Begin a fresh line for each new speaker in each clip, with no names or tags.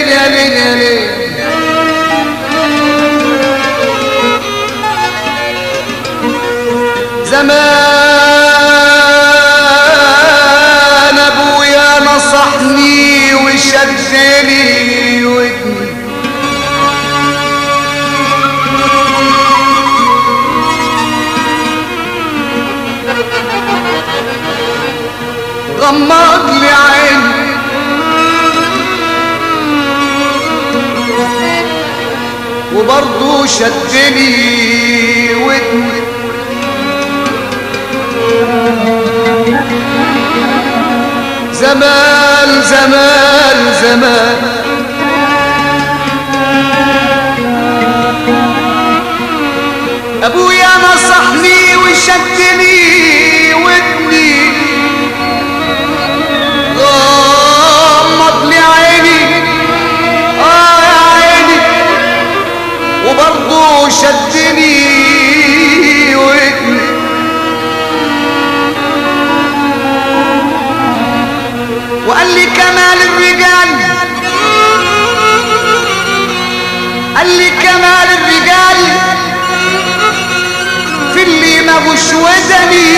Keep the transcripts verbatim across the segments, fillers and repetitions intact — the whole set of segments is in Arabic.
يا ليل يا ليل زمان ابويا نصحني وشدني ودني غمض لي عيني وبرضه شدني ودني زمان زمان زمان ابويا نصحني وشدني ودني غمض لي عيني اه يا عيني وبرضه شدني ودني وقال لي كمال الرجال قال لي كمال الرجال في اللي ماهوش ودني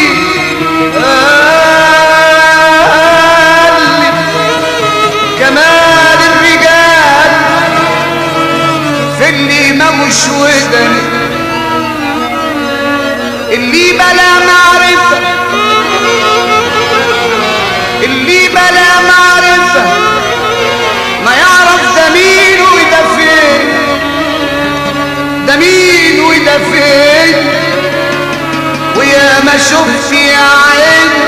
قال لي كمال الرجال في اللي ماهوش ودني اللي بلا معرفة اللي بلا معرفة ما يعرف ده مين وده فين ده مين وده فين ويا ما شفت يا عين